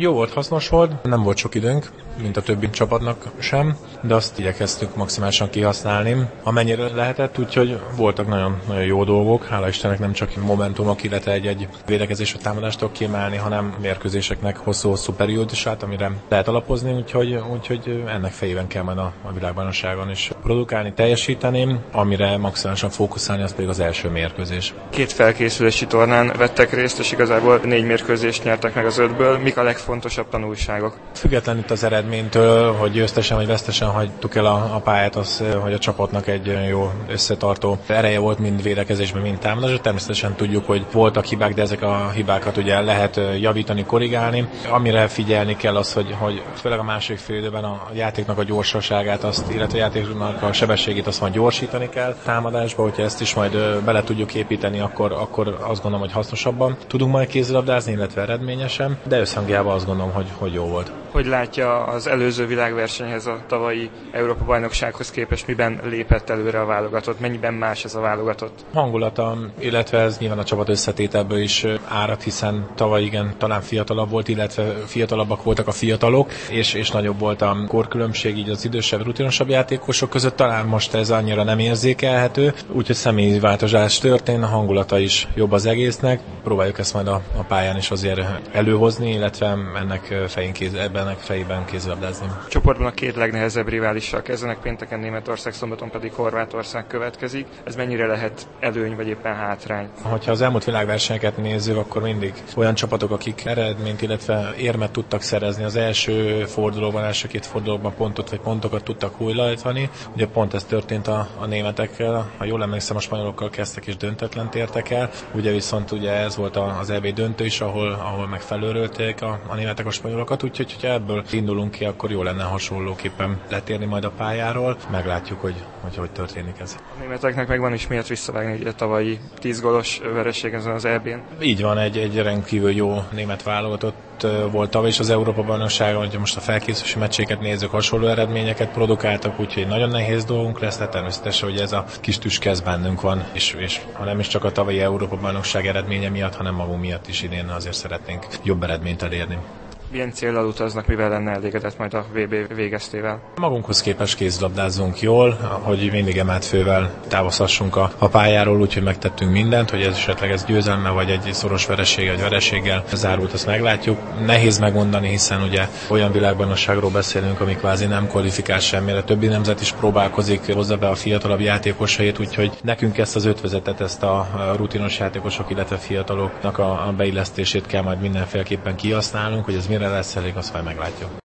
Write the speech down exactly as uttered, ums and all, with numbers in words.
Jó volt, hasznos volt, nem volt sok időnk, mint a többi csapatnak sem, de azt igyekeztünk maximálisan kihasználni, amennyire lehetett, úgyhogy voltak nagyon, nagyon jó dolgok, hála Istennek nem csak momentumok, illetve egy-egy védekezés a támadástól kiemelni, hanem mérkőzéseknek hosszú-hosszú periódusát, amire lehet alapozni, úgyhogy, úgyhogy ennek fejében kell majd a, a világbajnokságon is produkálni, teljesíteni, amire maximálisan fókuszálni, az pedig az első mérkőzés. Két felkészülési tornán vettek részt, és igazából négy mérkőzést nyertek meg az ötből. Mik a legfontosabb tanulságok? Független itt az eredménytől, hogy győztesen vagy vesztesen hagytuk el a, a pályát, az, hogy a csapatnak egy jó összetartó ereje volt mind védekezésben, mind támadásban. Természetesen tudjuk, hogy voltak hibák, de ezek a hibákat ugye lehet javítani, korrigálni. Amire figyelni kell az, hogy, hogy főleg a második fél időben a játéknak a gyorsaságát, azt, illetve a játéknak a sebességét azt majd gyorsítani kell támadásba, hogyha ezt is majd bele tudjuk építeni, akkor, akkor azt gondolom, hogy hasznosabban tudunk majd kézilabdázni, illetve eredményesen, de összhangjában azt gondolom, hogy, hogy jó volt. Hogy látja az előző világversenyhez, a tavalyi Európa-bajnoksághoz képest, miben lépett előre a válogatott, mennyiben más ez a válogatott? Hangulata, illetve ez nyilván a csapat összetételből is árad, hiszen tavaly igen, talán fiatalabb volt, illetve fiatalabbak voltak a fiatalok, és, és nagyobb volt a korkülönbség így az idősebb, rutinosabb játékosok között, talán most ez annyira nem érzékelhető, úgyhogy személyi változás történt, a hangulata is jobb az egésznek, próbáljuk ezt majd a, a pályán is azért előhozni, illetve ennek fején kéz, ennek fejében kézilabdázni. Csoportban a két legnehezebb riválissal kezdenek, pénteken Németország, szombaton pedig Horvátország következik. Ez mennyire lehet előny, vagy éppen hátrány? Ha az elmúlt világversenyeket nézzük, akkor mindig olyan csapatok, akik eredményt, illetve érmet tudtak szerezni az első fordulóban, első két fordulóban pontot vagy pontokat tudtak hújlajtani. Ugye pont ez történt a, a németekkel, ha jól emlékszem, a spanyolokkal kezdtek és döntetlent értek el. Ugye viszont ugye ez volt az é bé döntő is, ahol, ahol megfelőrölték a, a németek a spanyolokat, úgyhogy ha ebből indulunk ki, akkor jó lenne hasonlóképpen letérni majd a pályáról. Meglátjuk, hogy hogy, hogy történik ez. A németeknek megvan is miért visszavágni egy tavalyi tíz gólos vereség ezen az é bén. Így van, egy, egy rendkívül jó német válogatott volt tavaly is az Európa-bajnokságon, hogyha most a felkészülési meccséket nézzük, hasonló eredményeket produkáltak, úgyhogy nagyon nehéz dolgunk lesz, de természetesen, hogy ez a kis tüske ez bennünk van, és, és ha nem is csak a tavalyi Európa-bajnokság eredménye miatt, hanem magunk miatt is idén azért szeretnénk jobb eredményt elérni. Milyen céllal utaznak, mivel lenne elégedett majd a vé bé végeztével? Magunkhoz képest kézilabdázzunk jól, hogy mindig emelt fővel távozhassunk a, a pályáról, úgyhogy megtettünk mindent, hogy ez esetleg ez győzelme, vagy egy szoros vereség, vagy vereséggel zárult, azt meglátjuk. Nehéz megmondani, hiszen ugye olyan világbajnokságról beszélünk, ami kvázi nem kvalifikál semmire. Többi nemzet is próbálkozik, hozza be a fiatalabb játékosait, úgyhogy nekünk ezt az ötvezetet, ezt a rutinos játékosok, illetve fiataloknak a, a beillesztését kell majd mindenféleképpen kihasználnunk, hogy ez mire lesz elég, azt majd meglátjuk.